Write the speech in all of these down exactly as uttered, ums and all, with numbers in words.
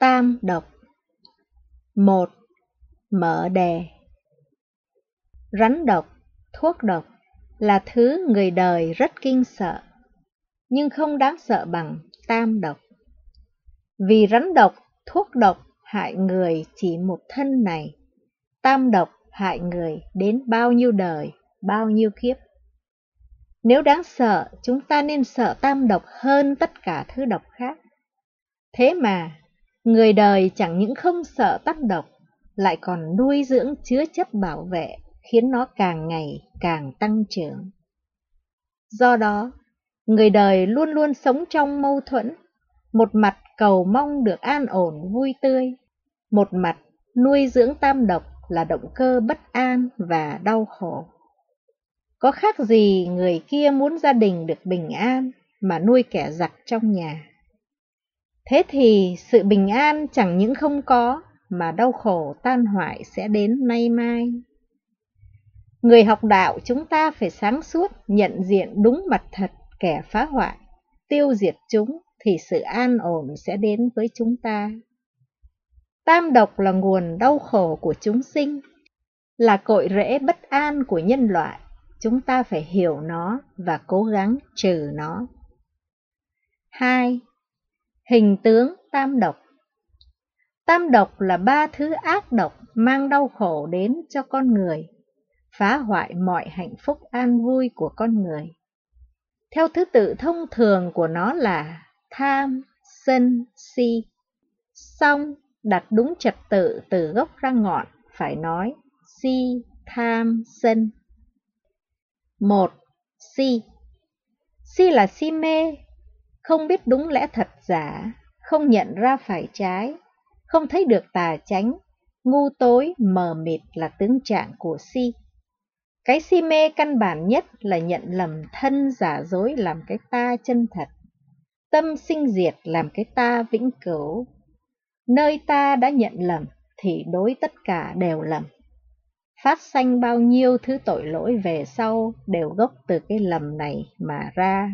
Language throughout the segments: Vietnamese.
Tam độc. Một. Mở đề. Rắn độc, thuốc độc là thứ người đời rất kinh sợ, nhưng không đáng sợ bằng tam độc. Vì rắn độc, thuốc độc hại người chỉ một thân này, tam độc hại người đến bao nhiêu đời, bao nhiêu kiếp. Nếu đáng sợ, chúng ta nên sợ tam độc hơn tất cả thứ độc khác. Thế mà, người đời chẳng những không sợ tam độc, lại còn nuôi dưỡng chứa chấp bảo vệ, khiến nó càng ngày càng tăng trưởng. Do đó, người đời luôn luôn sống trong mâu thuẫn, một mặt cầu mong được an ổn vui tươi, một mặt nuôi dưỡng tam độc là động cơ bất an và đau khổ. Có khác gì người kia muốn gia đình được bình an mà nuôi kẻ giặc trong nhà. Thế thì sự bình an chẳng những không có, mà đau khổ tan hoại sẽ đến nay mai. Người học đạo chúng ta phải sáng suốt, nhận diện đúng mặt thật kẻ phá hoại, tiêu diệt chúng thì sự an ổn sẽ đến với chúng ta. Tam độc là nguồn đau khổ của chúng sinh, là cội rễ bất an của nhân loại. Chúng ta phải hiểu nó và cố gắng trừ nó. Hai. Hình tướng tam độc. Tam độc là ba thứ ác độc mang đau khổ đến cho con người, phá hoại mọi hạnh phúc an vui của con người. Theo thứ tự thông thường của nó là tham, sân, si. Song đặt đúng trật tự từ gốc ra ngọn, phải nói si, tham, sân. Một. Si. Si là si mê, không biết đúng lẽ thật giả, không nhận ra phải trái, không thấy được tà chánh, ngu tối, mờ mịt là tướng trạng của si. Cái si mê căn bản nhất là nhận lầm thân giả dối làm cái ta chân thật, tâm sinh diệt làm cái ta vĩnh cửu. Nơi ta đã nhận lầm thì đối tất cả đều lầm. Phát sanh bao nhiêu thứ tội lỗi về sau đều gốc từ cái lầm này mà ra.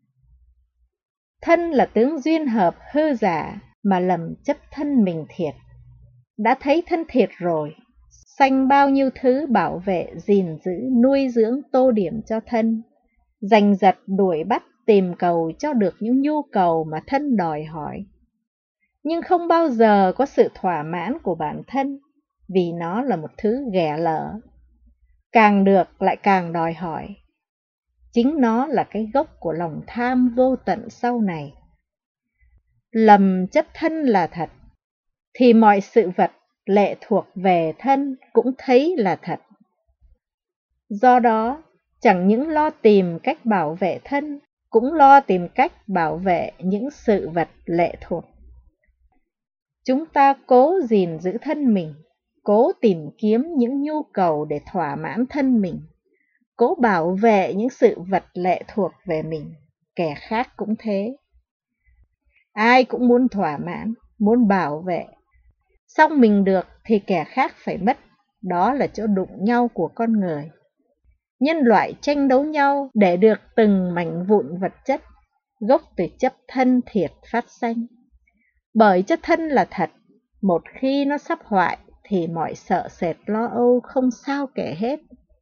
Thân là tướng duyên hợp hư giả mà lầm chấp thân mình thiệt. Đã thấy thân thiệt rồi, sanh bao nhiêu thứ bảo vệ, gìn giữ, nuôi dưỡng, tô điểm cho thân, giành giật, đuổi bắt, tìm cầu cho được những nhu cầu mà thân đòi hỏi. Nhưng không bao giờ có sự thỏa mãn của bản thân, vì nó là một thứ ghẻ lở. Càng được lại càng đòi hỏi. Chính nó là cái gốc của lòng tham vô tận sau này. Lầm chấp thân là thật, thì mọi sự vật lệ thuộc về thân cũng thấy là thật. Do đó, chẳng những lo tìm cách bảo vệ thân, cũng lo tìm cách bảo vệ những sự vật lệ thuộc. Chúng ta cố gìn giữ thân mình, cố tìm kiếm những nhu cầu để thỏa mãn thân mình, cố bảo vệ những sự vật lệ thuộc về mình, kẻ khác cũng thế. Ai cũng muốn thỏa mãn, muốn bảo vệ. Xong mình được thì kẻ khác phải mất, đó là chỗ đụng nhau của con người. Nhân loại tranh đấu nhau để được từng mảnh vụn vật chất, gốc từ chấp thân thiệt phát sanh. Bởi chất thân là thật, một khi nó sắp hoại thì mọi sợ sệt lo âu không sao kể hết.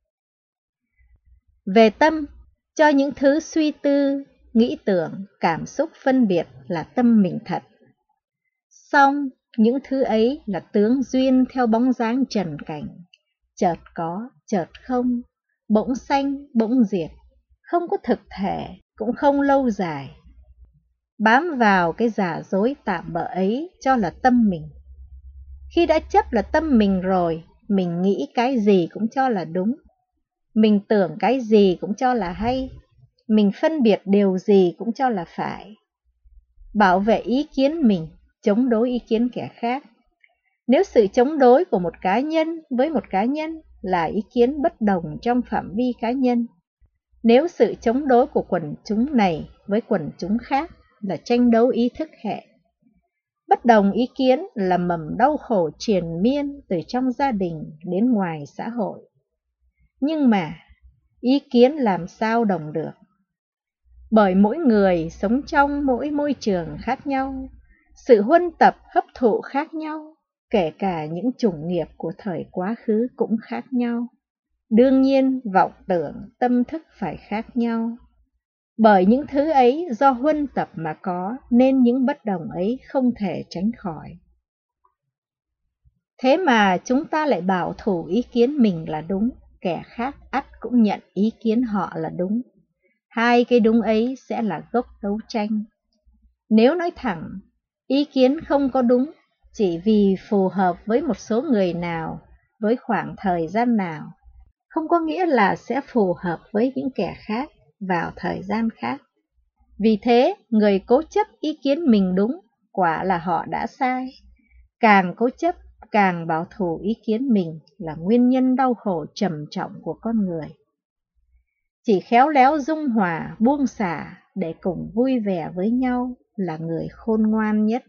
Về tâm, cho những thứ suy tư, nghĩ tưởng, cảm xúc phân biệt là tâm mình thật. Song những thứ ấy là tướng duyên theo bóng dáng trần cảnh, chợt có, chợt không, bỗng sanh, bỗng diệt, không có thực thể, cũng không lâu dài. Bám vào cái giả dối tạm bợ ấy cho là tâm mình. Khi đã chấp là tâm mình rồi, mình nghĩ cái gì cũng cho là đúng, mình tưởng cái gì cũng cho là hay, mình phân biệt điều gì cũng cho là phải. Bảo vệ ý kiến mình, chống đối ý kiến kẻ khác. Nếu sự chống đối của một cá nhân với một cá nhân là ý kiến bất đồng trong phạm vi cá nhân, nếu sự chống đối của quần chúng này với quần chúng khác là tranh đấu ý thức hệ, bất đồng ý kiến là mầm đau khổ triền miên từ trong gia đình đến ngoài xã hội. Nhưng mà ý kiến làm sao đồng được? Bởi mỗi người sống trong mỗi môi trường khác nhau, Sự huân tập hấp thụ khác nhau, kể cả những chủng nghiệp của thời quá khứ cũng khác nhau. Đương nhiên, vọng tưởng, tâm thức phải khác nhau. Bởi những thứ ấy do huân tập mà có, nên những bất đồng ấy không thể tránh khỏi. Thế mà chúng ta lại bảo thủ ý kiến mình là đúng, kẻ khác ắt cũng nhận ý kiến họ là đúng. Hai cái đúng ấy sẽ là gốc đấu tranh. Nếu nói thẳng, ý kiến không có đúng, chỉ vì phù hợp với một số người nào, với khoảng thời gian nào, không có nghĩa là sẽ phù hợp với những kẻ khác vào thời gian khác. Vì thế, người cố chấp ý kiến mình đúng, quả là họ đã sai. Càng cố chấp, càng bảo thủ ý kiến mình là nguyên nhân đau khổ trầm trọng của con người. Chỉ khéo léo dung hòa, buông xả để cùng vui vẻ với nhau là người khôn ngoan nhất.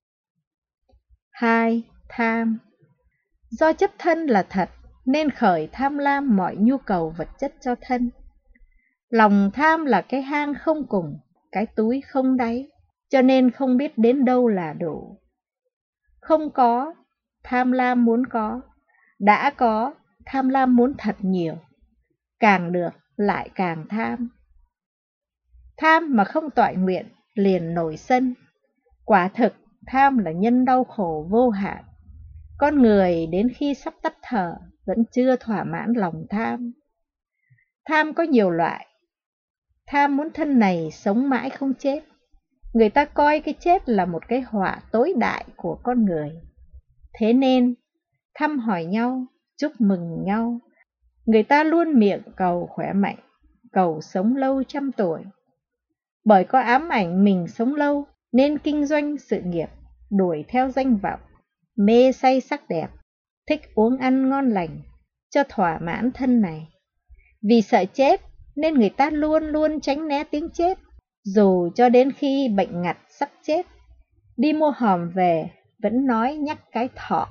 Hai. Tham. Do chấp thân là thật, nên khởi tham lam mọi nhu cầu vật chất cho thân. Lòng tham là cái hang không cùng, cái túi không đáy, cho nên không biết đến đâu là đủ. Không có, tham lam muốn có. Đã có, tham lam muốn thật nhiều. Càng được, lại càng tham. Tham mà không toại nguyện, liền nổi sân. Quả thực, tham là nhân đau khổ vô hạn. Con người đến khi sắp tắt thở, vẫn chưa thỏa mãn lòng tham. Tham có nhiều loại. Tham muốn thân này sống mãi không chết. Người ta coi cái chết là một cái họa tối đại của con người. Thế nên, thăm hỏi nhau, chúc mừng nhau. Người ta luôn miệng cầu khỏe mạnh, cầu sống lâu trăm tuổi. Bởi có ám ảnh mình sống lâu, nên kinh doanh sự nghiệp, đuổi theo danh vọng, mê say sắc đẹp, thích uống ăn ngon lành, cho thỏa mãn thân này. Vì sợ chết, nên người ta luôn luôn tránh né tiếng chết, dù cho đến khi bệnh ngặt sắp chết, đi mua hòm về, vẫn nói nhắc cái thọ.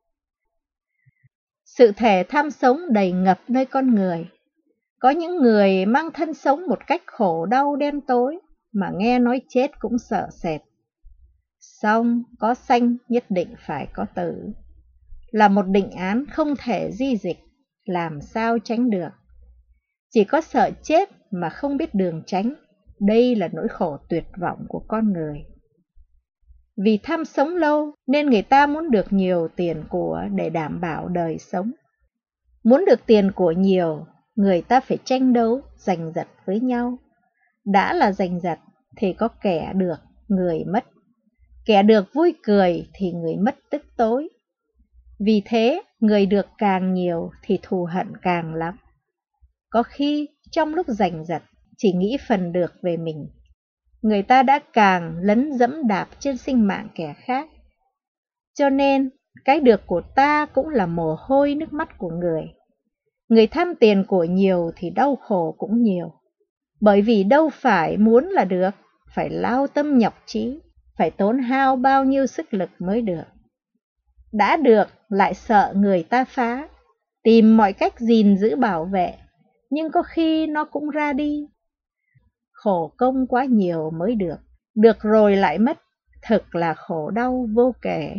Sự thể tham sống đầy ngập nơi con người. Có những người mang thân sống một cách khổ đau đen tối, mà nghe nói chết cũng sợ sệt. Song có sanh nhất định phải có tử, là một định án không thể di dịch, làm sao tránh được. Chỉ có sợ chết mà không biết đường tránh, đây là nỗi khổ tuyệt vọng của con người. Vì tham sống lâu nên người ta muốn được nhiều tiền của để đảm bảo đời sống. Muốn được tiền của nhiều, người ta phải tranh đấu, giành giật với nhau. Đã là giành giật thì có kẻ được, người mất. Kẻ được vui cười thì người mất tức tối. Vì thế, người được càng nhiều thì thù hận càng lắm. Có khi trong lúc giành giật chỉ nghĩ phần được về mình, người ta đã càng lấn dẫm đạp trên sinh mạng kẻ khác. Cho nên, cái được của ta cũng là mồ hôi nước mắt của người. Người tham tiền của nhiều thì đau khổ cũng nhiều. Bởi vì đâu phải muốn là được, phải lao tâm nhọc trí, phải tốn hao bao nhiêu sức lực mới được. Đã được lại sợ người ta phá, tìm mọi cách gìn giữ bảo vệ, nhưng có khi nó cũng ra đi. Khổ công quá nhiều mới được, được rồi lại mất, thực là khổ đau vô kể.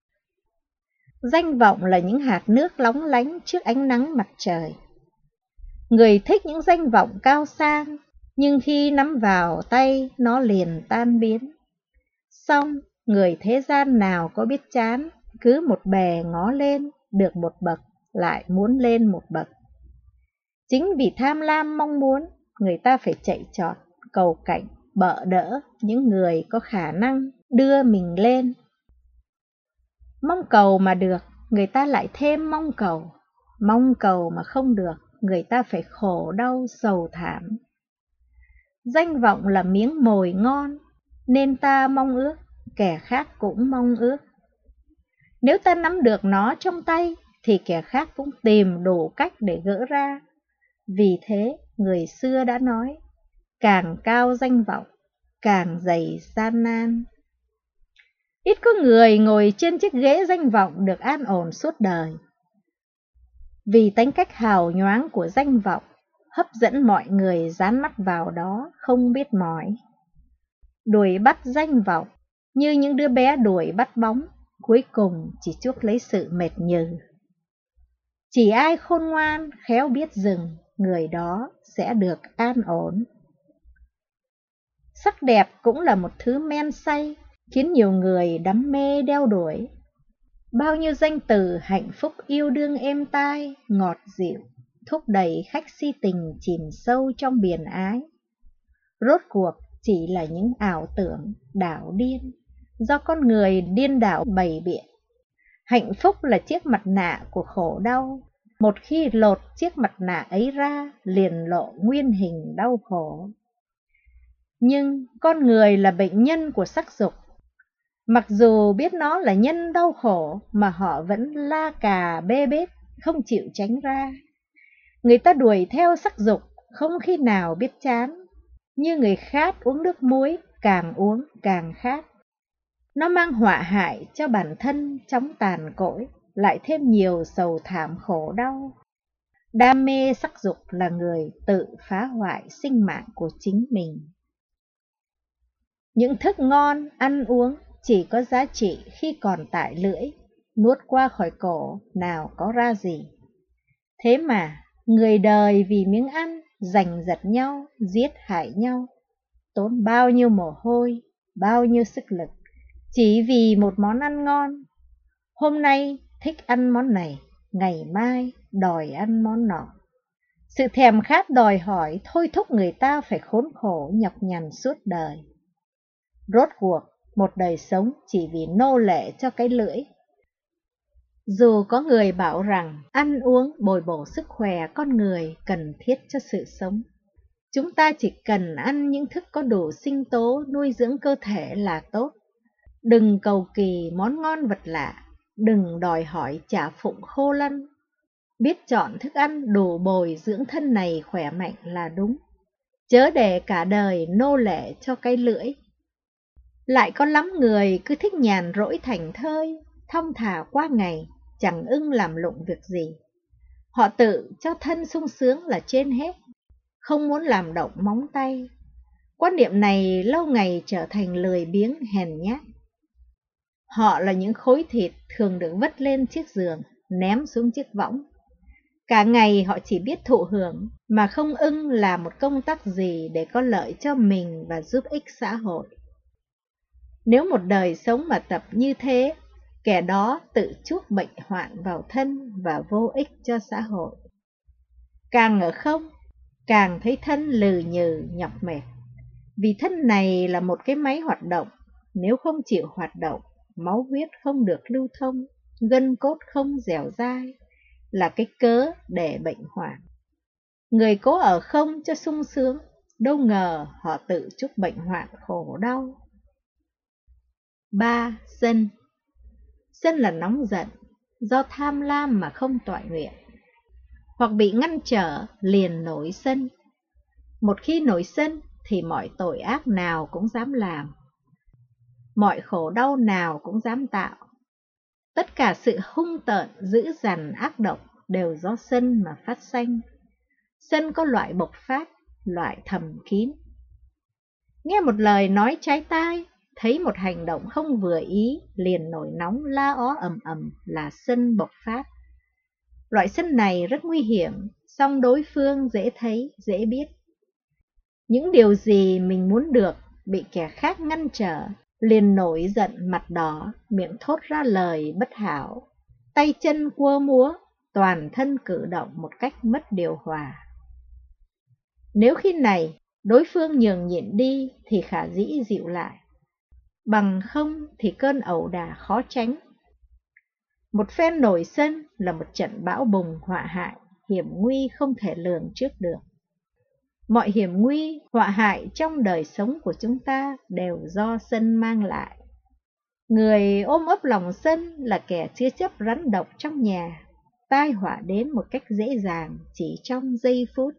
Danh vọng là những hạt nước lóng lánh trước ánh nắng mặt trời. Người thích những danh vọng cao sang, nhưng khi nắm vào tay nó liền tan biến. Song người thế gian nào có biết chán, cứ một bề ngó lên, được một bậc, lại muốn lên một bậc. Chính vì tham lam mong muốn, người ta phải chạy trọt, cầu cạnh, bợ đỡ những người có khả năng đưa mình lên. Mong cầu mà được, người ta lại thêm mong cầu. Mong cầu mà không được, người ta phải khổ đau sầu thảm. Danh vọng là miếng mồi ngon, nên ta mong ước, kẻ khác cũng mong ước. Nếu ta nắm được nó trong tay, thì kẻ khác cũng tìm đủ cách để gỡ ra. Vì thế, người xưa đã nói, càng cao danh vọng, càng dày gian nan. Ít có người ngồi trên chiếc ghế danh vọng được an ổn suốt đời. Vì tính cách hào nhoáng của danh vọng, hấp dẫn mọi người dán mắt vào đó không biết mỏi. Đuổi bắt danh vọng, như những đứa bé đuổi bắt bóng, cuối cùng chỉ chuốc lấy sự mệt nhừ. Chỉ ai khôn ngoan, khéo biết dừng, người đó sẽ được an ổn. Sắc đẹp cũng là một thứ men say, khiến nhiều người đắm mê đeo đuổi. Bao nhiêu danh từ hạnh phúc yêu đương êm tai, ngọt dịu, thúc đẩy khách si tình chìm sâu trong biển ái. Rốt cuộc chỉ là những ảo tưởng đảo điên, do con người điên đảo bày biện. Hạnh phúc là chiếc mặt nạ của khổ đau, một khi lột chiếc mặt nạ ấy ra, liền lộ nguyên hình đau khổ. Nhưng con người là bệnh nhân của sắc dục. Mặc dù biết nó là nhân đau khổ mà họ vẫn la cà bê bết, không chịu tránh ra. Người ta đuổi theo sắc dục, không khi nào biết chán. Như người khát uống nước muối, càng uống càng khát. Nó mang họa hại cho bản thân chóng tàn cõi, lại thêm nhiều sầu thảm khổ đau. Đam mê sắc dục là người tự phá hoại sinh mạng của chính mình. Những thức ngon, ăn uống chỉ có giá trị khi còn tại lưỡi, nuốt qua khỏi cổ nào có ra gì. Thế mà, người đời vì miếng ăn, giành giật nhau, giết hại nhau, tốn bao nhiêu mồ hôi, bao nhiêu sức lực, chỉ vì một món ăn ngon. Hôm nay thích ăn món này, ngày mai đòi ăn món nọ. Sự thèm khát đòi hỏi thôi thúc người ta phải khốn khổ nhọc nhằn suốt đời. Rốt cuộc, một đời sống chỉ vì nô lệ cho cái lưỡi. Dù có người bảo rằng ăn uống bồi bổ sức khỏe con người cần thiết cho sự sống, chúng ta chỉ cần ăn những thức có đủ sinh tố nuôi dưỡng cơ thể là tốt. Đừng cầu kỳ món ngon vật lạ, đừng đòi hỏi chả phụng khô lăn. Biết chọn thức ăn đủ bồi dưỡng thân này khỏe mạnh là đúng, chớ để cả đời nô lệ cho cái lưỡi. Lại có lắm người cứ thích nhàn rỗi thảnh thơi, thong thả qua ngày, chẳng ưng làm lụng việc gì. Họ tự cho thân sung sướng là trên hết, không muốn làm động móng tay. Quan niệm này lâu ngày trở thành lười biếng hèn nhát. Họ là những khối thịt thường được vất lên chiếc giường, ném xuống chiếc võng. Cả ngày họ chỉ biết thụ hưởng, mà không ưng làm một công tác gì để có lợi cho mình và giúp ích xã hội. Nếu một đời sống mà tập như thế, kẻ đó tự chuốc bệnh hoạn vào thân và vô ích cho xã hội. Càng ở không, càng thấy thân lừ nhừ nhọc mệt. Vì thân này là một cái máy hoạt động, nếu không chịu hoạt động, máu huyết không được lưu thông, gân cốt không dẻo dai, là cái cớ để bệnh hoạn. Người cố ở không cho sung sướng, đâu ngờ họ tự chuốc bệnh hoạn khổ đau. Ba. Sân. Sân là nóng giận, do tham lam mà không toại nguyện, hoặc bị ngăn trở liền nổi sân. Một khi nổi sân thì mọi tội ác nào cũng dám làm, mọi khổ đau nào cũng dám tạo. Tất cả sự hung tợn, dữ dằn, ác độc đều do sân mà phát sanh. Sân có loại bộc phát, loại thầm kín. Nghe một lời nói trái tai, thấy một hành động không vừa ý, liền nổi nóng la ó ầm ầm là sân bộc phát. Loại sân này rất nguy hiểm, song đối phương dễ thấy, dễ biết. Những điều gì mình muốn được bị kẻ khác ngăn trở, liền nổi giận mặt đỏ, miệng thốt ra lời bất hảo, tay chân quơ múa, toàn thân cử động một cách mất điều hòa. Nếu khi này đối phương nhường nhịn đi thì khả dĩ dịu lại, bằng không thì cơn ẩu đả khó tránh. Một phen nổi sân là một trận bão bùng họa hại, hiểm nguy không thể lường trước được. Mọi hiểm nguy, họa hại trong đời sống của chúng ta đều do sân mang lại. Người ôm ấp lòng sân là kẻ chứa chấp rắn độc trong nhà, tai họa đến một cách dễ dàng chỉ trong giây phút.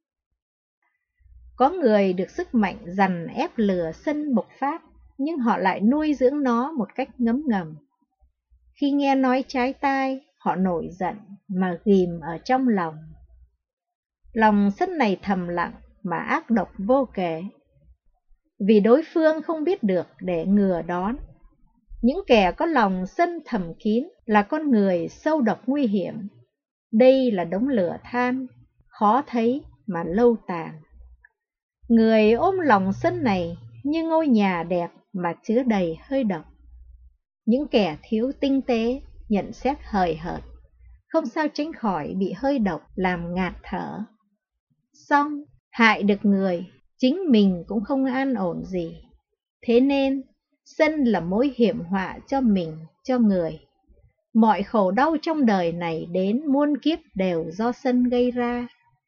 Có người được sức mạnh dằn ép lừa sân bộc phát, nhưng họ lại nuôi dưỡng nó một cách ngấm ngầm. Khi nghe nói trái tai, họ nổi giận mà ghìm ở trong lòng. Lòng sân này thầm lặng mà ác độc vô kể. vì đối phương không biết được để ngừa đón. Những kẻ có lòng sân thầm kín là con người sâu độc nguy hiểm. Đây là đống lửa than, khó thấy mà lâu tàn. Người ôm lòng sân này như ngôi nhà đẹp mà chứa đầy hơi độc. Những kẻ thiếu tinh tế, nhận xét hời hợt, không sao tránh khỏi bị hơi độc làm ngạt thở. Xong, hại được người, chính mình cũng không an ổn gì. Thế nên, sân là mối hiểm họa cho mình, cho người. Mọi khổ đau trong đời này đến muôn kiếp đều do sân gây ra.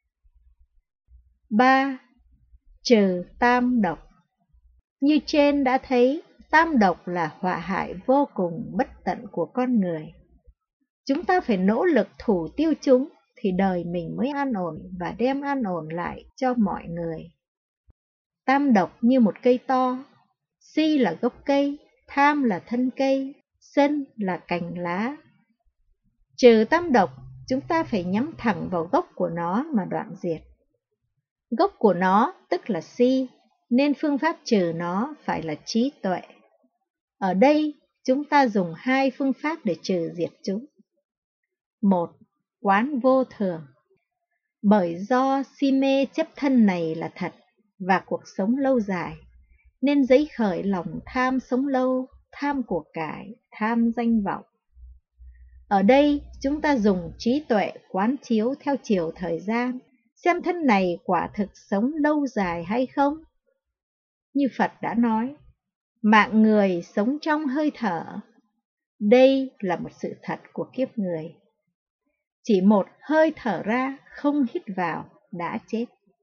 ba. Trừ tam độc. Như trên đã thấy, tam độc là họa hại vô cùng bất tận của con người. Chúng ta phải nỗ lực thủ tiêu chúng thì đời mình mới an ổn và đem an ổn lại cho mọi người. Tam độc như một cây to, si là gốc cây, tham là thân cây, sân là cành lá. Trừ tam độc, chúng ta phải nhắm thẳng vào gốc của nó mà đoạn diệt. Gốc của nó tức là si, nên phương pháp trừ nó phải là trí tuệ. Ở đây, chúng ta dùng hai phương pháp để trừ diệt chúng. Một, quán vô thường. Bởi do si mê chấp thân này là thật và cuộc sống lâu dài, nên dấy khởi lòng tham sống lâu, tham của cải, tham danh vọng. Ở đây, chúng ta dùng trí tuệ quán chiếu theo chiều thời gian, xem thân này quả thực sống lâu dài hay không. Như Phật đã nói, mạng người sống trong hơi thở. Đây là một sự thật của kiếp người. Chỉ một hơi thở ra không hít vào đã chết.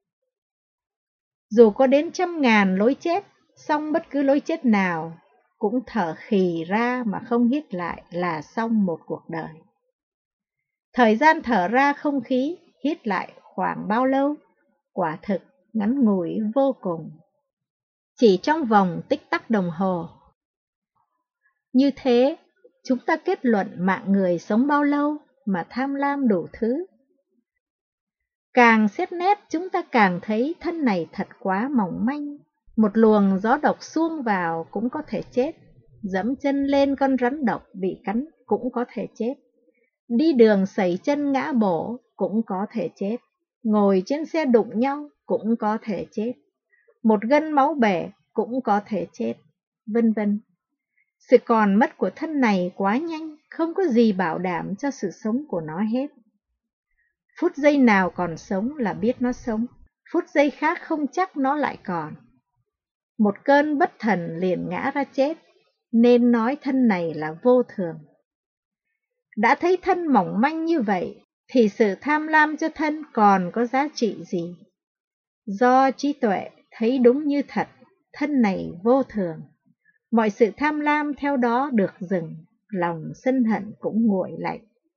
Dù có đến trăm ngàn lối chết, song bất cứ lối chết nào cũng thở khì ra mà không hít lại là xong một cuộc đời. Thời gian thở ra không khí, hít lại khoảng bao lâu? Quả thực ngắn ngủi vô cùng. Chỉ trong vòng tích tắc đồng hồ. Như thế, chúng ta kết luận mạng người sống bao lâu mà tham lam đủ thứ. Càng xét nét chúng ta càng thấy thân này thật quá mỏng manh. Một luồng gió độc xuông vào cũng có thể chết. Dẫm chân lên con rắn độc bị cắn cũng có thể chết. Đi đường sẩy chân ngã bổ cũng có thể chết. Ngồi trên xe đụng nhau cũng có thể chết. Một gân máu bể cũng có thể chết, vân vân. Sự còn mất của thân này quá nhanh, không có gì bảo đảm cho sự sống của nó hết. Phút giây nào còn sống là biết nó sống, phút giây khác không chắc nó lại còn. Một cơn bất thần liền ngã ra chết, nên nói thân này là vô thường. Đã thấy thân mỏng manh như vậy, thì sự tham lam cho thân còn có giá trị gì? Do trí tuệ thấy đúng như thật, thân này vô thường. Mọi sự tham lam theo đó được dừng, lòng sân hận cũng nguội lạnh.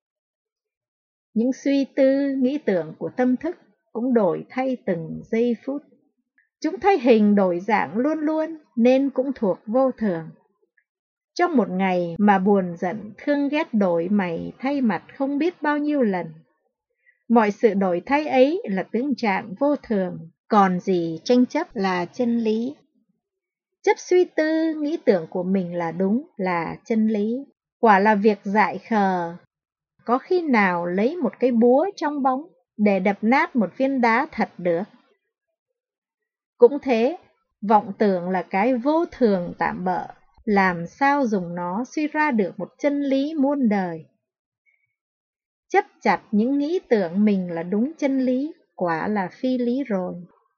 Những suy tư, nghĩ tưởng của tâm thức cũng đổi thay từng giây phút. Chúng thay hình đổi dạng luôn luôn nên cũng thuộc vô thường. Trong một ngày mà buồn giận, thương ghét đổi mày thay mặt không biết bao nhiêu lần. Mọi sự đổi thay ấy là tướng trạng vô thường, còn gì tranh chấp là chân lý. Chấp suy tư, nghĩ tưởng của mình là đúng, là chân lý. Quả là việc dại khờ. Có khi nào lấy một cái búa trong bóng để đập nát một viên đá thật được? Cũng thế, vọng tưởng là cái vô thường tạm bợ, làm sao dùng nó suy ra được một chân lý muôn đời. Chấp chặt những nghĩ tưởng mình là đúng chân lý, quả là phi lý rồi.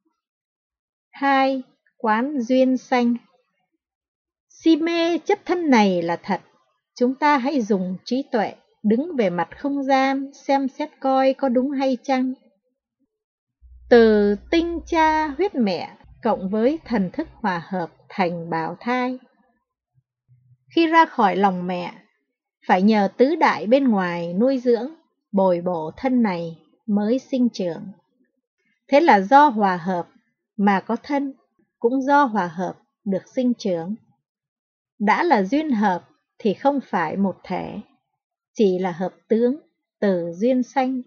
Hai, quán duyên sanh. Si mê chấp thân này là thật, chúng ta hãy dùng trí tuệ đứng về mặt không gian xem xét coi có đúng hay chăng. Từ tinh cha huyết mẹ cộng với thần thức hòa hợp thành bào thai. Khi ra khỏi lòng mẹ, phải nhờ tứ đại bên ngoài nuôi dưỡng, bồi bổ thân này mới sinh trưởng. Thế là do hòa hợp mà có thân, cũng do hòa hợp được sinh trưởng. Đã là duyên hợp thì không phải một thể, chỉ là hợp tướng từ duyên sanh.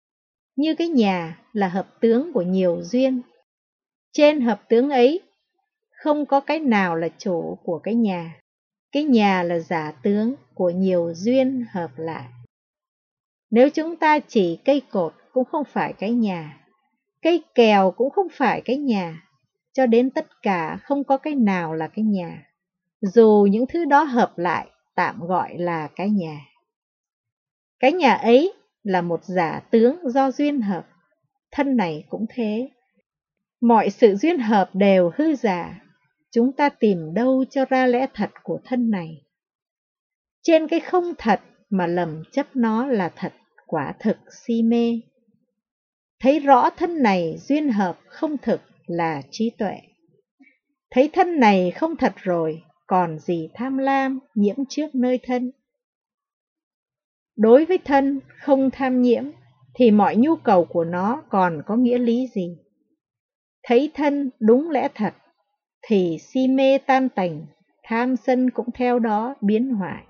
Như cái nhà là hợp tướng của nhiều duyên. Trên hợp tướng ấy không có cái nào là chủ của cái nhà. Cái nhà là giả tướng của nhiều duyên hợp lại. Nếu chúng ta chỉ cây cột cũng không phải cái nhà, cây kèo cũng không phải cái nhà, cho đến tất cả không có cái nào là cái nhà, dù những thứ đó hợp lại tạm gọi là cái nhà. Cái nhà ấy là một giả tướng do duyên hợp, thân này cũng thế. Mọi sự duyên hợp đều hư giả, chúng ta tìm đâu cho ra lẽ thật của thân này. Trên cái không thật mà lầm chấp nó là thật, quả thực si mê. Thấy rõ thân này duyên hợp không thực là trí tuệ. Thấy thân này không thật rồi, còn gì tham lam nhiễm trước nơi thân. Đối với thân không tham nhiễm thì mọi nhu cầu của nó còn có nghĩa lý gì? Thấy thân đúng lẽ thật thì si mê tan tành, tham sân cũng theo đó biến hoại.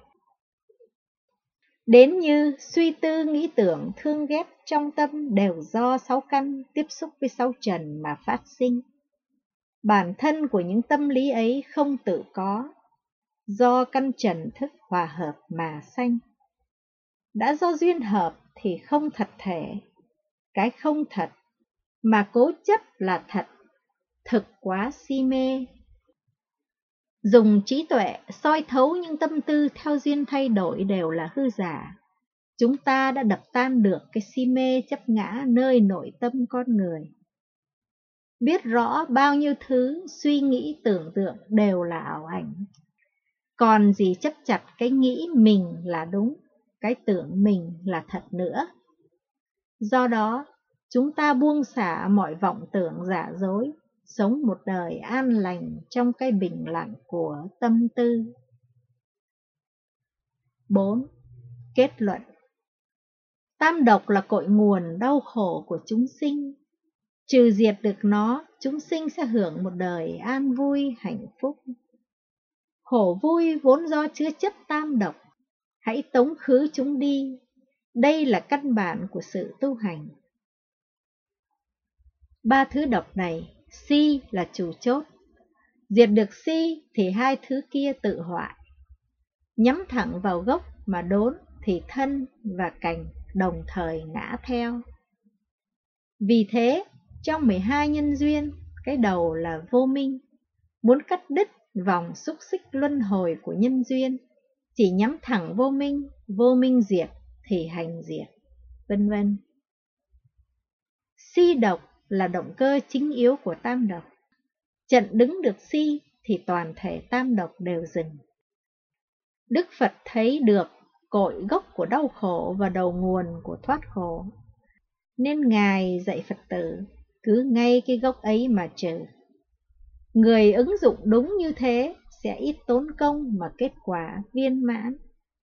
Đến như suy tư nghĩ tưởng thương ghét trong tâm đều do sáu căn tiếp xúc với sáu trần mà phát sinh. Bản thân của những tâm lý ấy không tự có, do căn trần thức hòa hợp mà sanh. Đã do duyên hợp thì không thật thể, cái không thật mà cố chấp là thật, thực quá si mê. Dùng trí tuệ soi thấu những tâm tư theo duyên thay đổi đều là hư giả. Chúng ta đã đập tan được cái si mê chấp ngã nơi nội tâm con người. Biết rõ bao nhiêu thứ suy nghĩ tưởng tượng đều là ảo ảnh. Còn gì chấp chặt cái nghĩ mình là đúng, cái tưởng mình là thật nữa. Do đó, chúng ta buông xả mọi vọng tưởng giả dối, sống một đời an lành trong cái bình lặng của tâm tư. bốn. Kết luận. Tam độc là cội nguồn đau khổ của chúng sinh. Trừ diệt được nó, chúng sinh sẽ hưởng một đời an vui, hạnh phúc. Khổ vui vốn do chứa chấp tam độc, hãy tống khứ chúng đi. Đây là căn bản của sự tu hành. Ba thứ độc này, si là chủ chốt. Diệt được si thì hai thứ kia tự hoại. Nhắm thẳng vào gốc mà đốn thì thân và cành đồng thời ngã theo. Vì thế, trong mười hai nhân duyên, cái đầu là vô minh. Muốn cắt đứt vòng xúc xích luân hồi của nhân duyên, chỉ nhắm thẳng vô minh, vô minh diệt thì hành diệt, vân vân. Si độc là động cơ chính yếu của tam độc. Trận đứng được si thì toàn thể tam độc đều dừng. Đức Phật thấy được cội gốc của đau khổ và đầu nguồn của thoát khổ, nên Ngài dạy Phật tử cứ ngay cái gốc ấy mà trừ. Người ứng dụng đúng như thế sẽ ít tốn công mà kết quả viên mãn.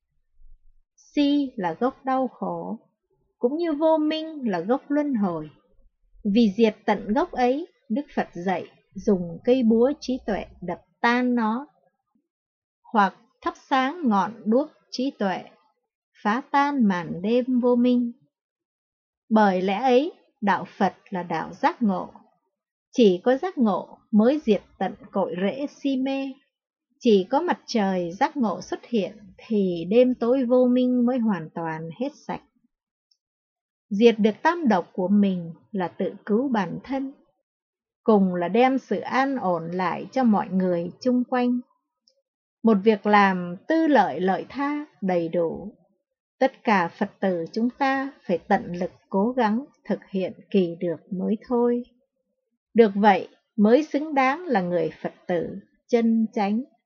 Si là gốc đau khổ, cũng như vô minh là gốc luân hồi. Vì diệt tận gốc ấy, Đức Phật dạy dùng cây búa trí tuệ đập tan nó, hoặc thắp sáng ngọn đuốc trí tuệ, phá tan màn đêm vô minh. Bởi lẽ ấy, đạo Phật là đạo giác ngộ. Chỉ có giác ngộ mới diệt tận cội rễ si mê. Chỉ có mặt trời giác ngộ xuất hiện thì đêm tối vô minh mới hoàn toàn hết sạch. Diệt được tam độc của mình là tự cứu bản thân, cùng là đem sự an ổn lại cho mọi người chung quanh. Một việc làm tư lợi lợi tha đầy đủ. Tất cả Phật tử chúng ta phải tận lực cố gắng thực hiện kỳ được mới thôi. Được vậy mới xứng đáng là người Phật tử chân chánh.